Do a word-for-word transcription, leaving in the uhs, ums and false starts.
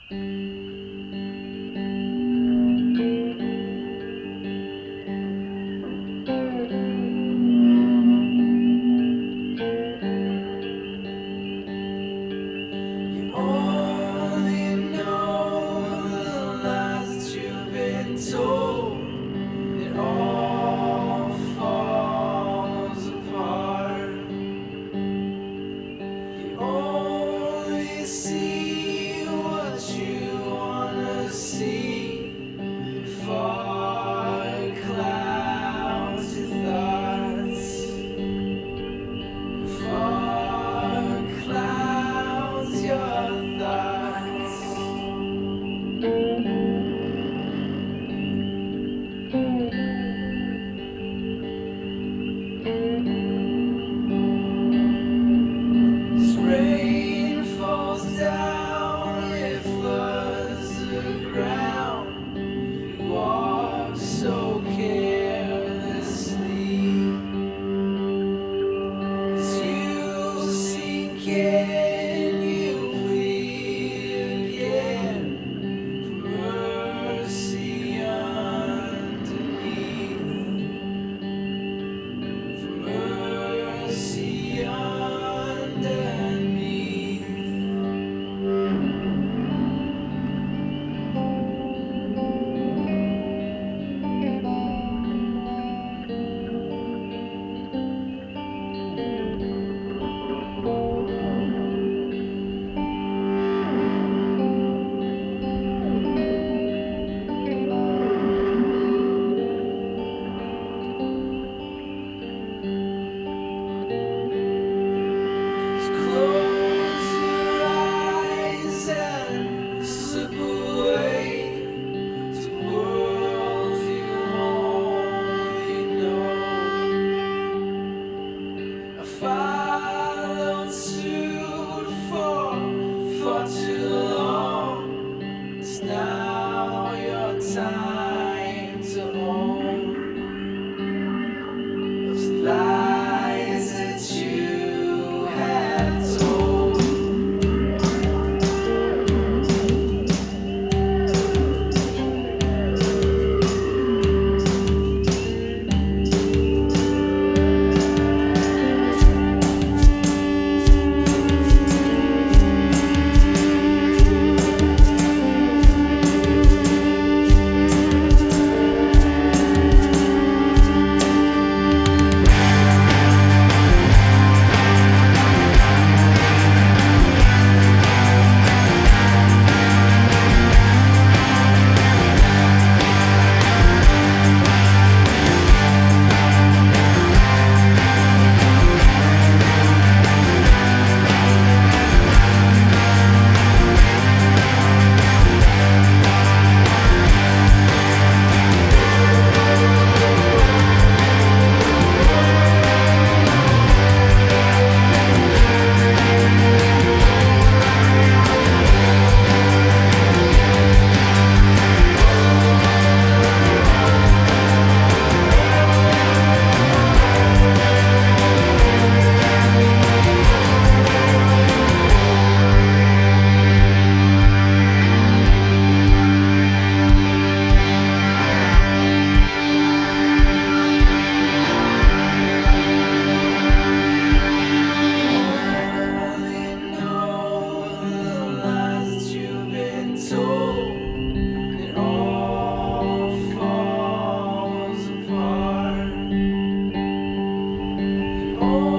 You only know the lies that you've been told. It all falls apart. You only see what you wanna see. Far clouds your thoughts. Far clouds your thoughts. As rain falls down, it floods the ground. You walk so carelessly. As you sink in, you plead again for mercy underneath. For mercy underneath. Close your eyes and slip away to worlds you only know. I followed suit for far too long. It's now your time to own those lies that you have told. Oh